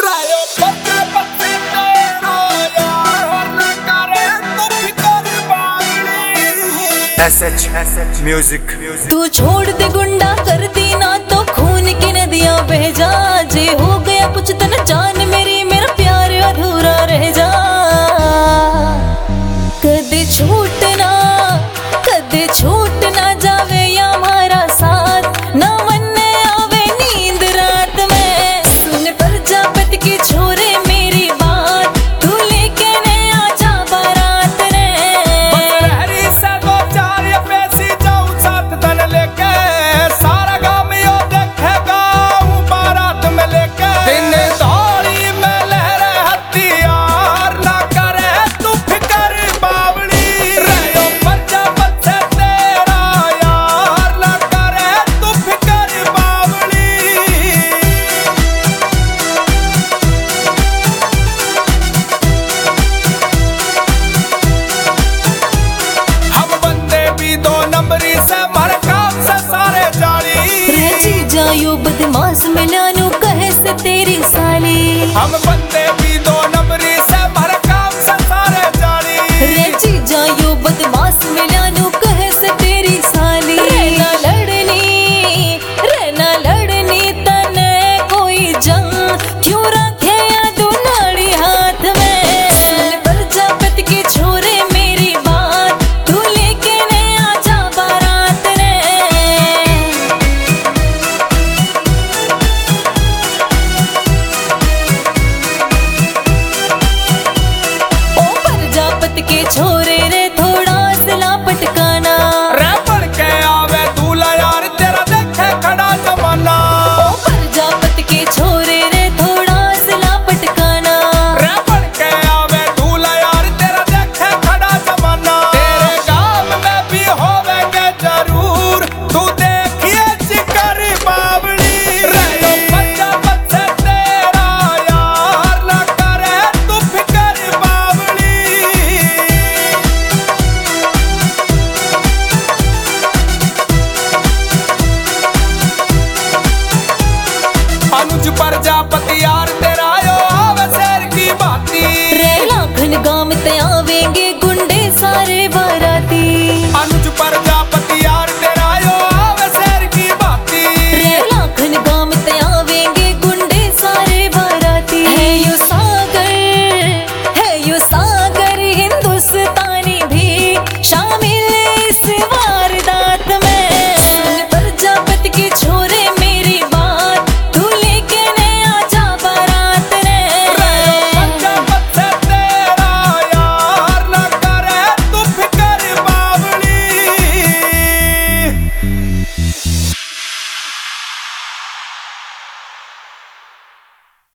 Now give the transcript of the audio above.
SH music. तू छोड़ दे गुंडा कर दी ना तो खून की नदियां बह जा। जे हो गया कुछ तन जान मेरी, मेरा प्यार अधूरा रह जा। कदे छूट ना जावे या हमारा साथ, ना मन आवे नींद रात में। सुन प्रजापति की छोरे मेरी बात, तू लेके ने आजा बारात ने। जायो बदमाश मिलानू कहे से तेरी साली। हम बंदे भी दो नंबरी से भर काम से सारे जाली। रेची जायो बदमाश मिलानू कहे से तेरी साली। रहना लड़नी तने कोई जंग, क्यों रखे दो नाड़ी हाथ में। सुन प्रजापति के छोरे मेरी बात, तू लेके ने आजा बारात ने। के छोरे रे थोड़ा सला पटकाना। रैपड़ के आवे दूल्हा यार तेरा देखे खड़ा जमाना। ओ प्रजापति के छोरे रे थोड़ा सला पटकाना। रैपड़ के आवे दूल्हा यार तेरा देखे खड़ा जमाना। तेरे गांव में भी होवेंगे जरूर, तू देखिए जिगर बावड़ी। रहो प्रजापति से तेरा यार, ना करे तू फिकर बावड़ी। अनुज प्रजापति यार तेरा यो आवे शेर की बाती। रे लाखन गाम ते आवेंगे